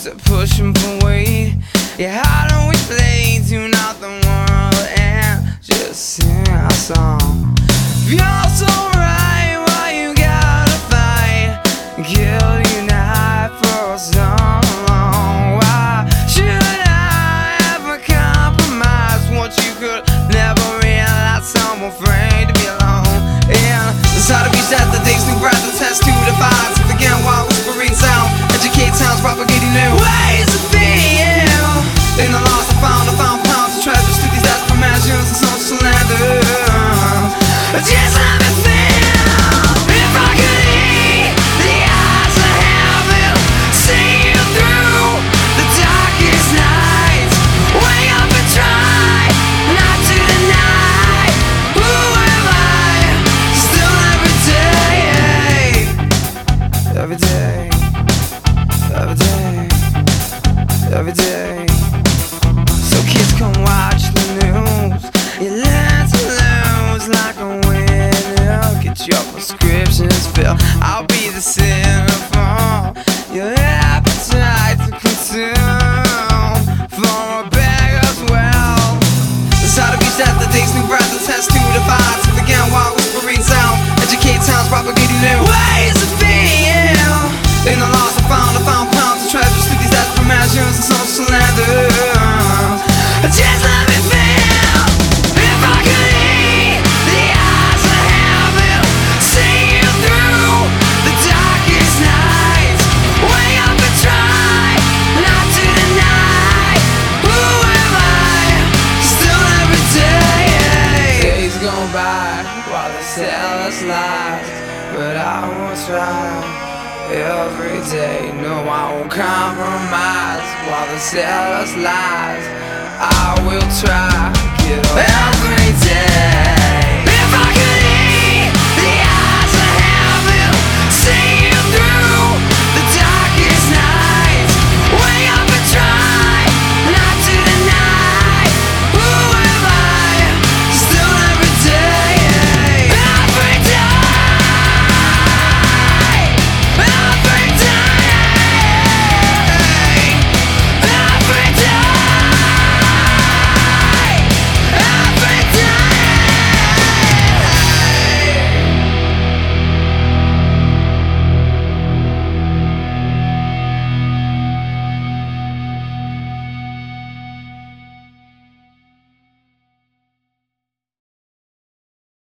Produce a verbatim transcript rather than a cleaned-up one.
to push and pull weight. Yeah, how do we play to not the world and just sing our song? If you're so right, why you gotta fight? Kill unite for so long. Why should I ever compromise what you could never realize? I'm afraid to be alone. Yeah, it's hard to reach out the days, new breath, the test to divide. To forget why whispering sound, educate sounds, propagating new ways of being. In the lost, I found, I found pounds of treasures through these desperate measures and social slander. Just let me feel. If I could eat the eyes of heaven, see you through the darkest nights. Wake up and try not to deny. Who am I? Still every day, every day, every day, every day. So kids come watch the news. You learn to lose like a winner. Get your prescriptions filled. I'll be the centerfold. Your appetite to consume for a beggar's well. It's hard to reach out the days, new breath, the test to divide. To forget why whispering sound, educate sounds, propagating new ways of being. In the lost, I found, I found pounds of treasures through these desperate measures and social slander. Just let me feel. If I could eat the eyes of heaven, see you through the darkest nights. Wake up and try not to deny. Who am I? Still every day. Days go by while they tell us lies, but I will try. Every day, no, I won't compromise. While they tell us lies, I will try. Get up every day.